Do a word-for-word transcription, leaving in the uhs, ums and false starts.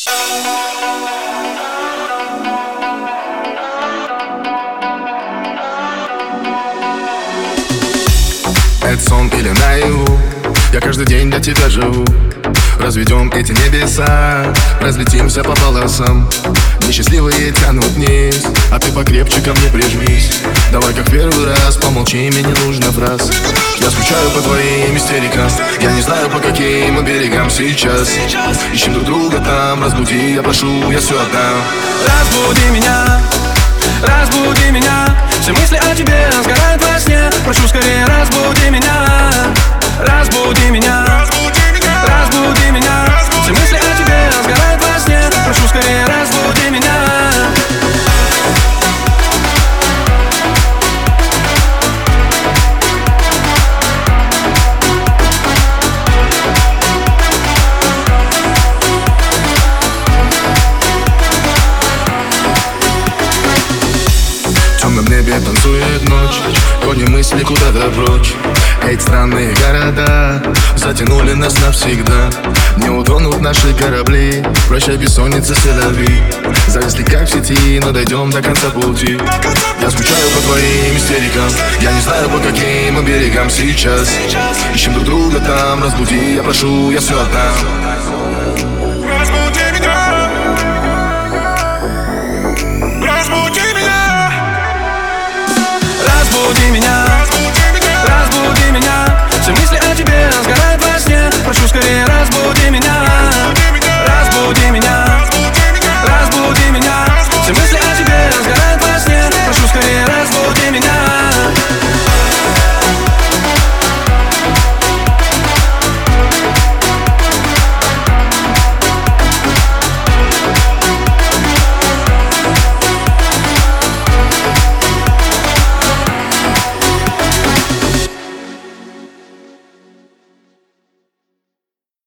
Это сон или наяву? Я каждый день для тебя живу. Разведем эти небеса, разлетимся по полосам. Несчастливые тянут вниз, а ты покрепче ко мне прижмись. Давай как первый раз, помолчи, мне не нужно фраз. Я скучаю по твоим истерикам, я не знаю, по каким мы берегам сейчас. Ищем друг друга там, разбуди, я прошу, я все отдам. Разбуди меня, разбуди меня. Все мысли о тебе сгорают во сне. Прошу скорее, разбуди меня, разбуди меня, разбуди меня. Все мысли о тебе сгорают во сне. Прошу скорее, разбуди меня. В темном небе танцует ночь, гони мысли куда-то прочь. Эти странные города затянули нас навсегда. Не утонут наши корабли, прощай бессонница, селяви. Зависли как в сети, но дойдем до конца пути. Я скучаю по твоим истерикам, я не знаю, по каким мы берегам сейчас. Ищем друг друга там, разбуди, я прошу, я все отдам. Разбуди меня, разбуди меня, Разбуди меня, разбуди меня. Все мысли о тебе сгорают во сне. Прошу скорее, разбуди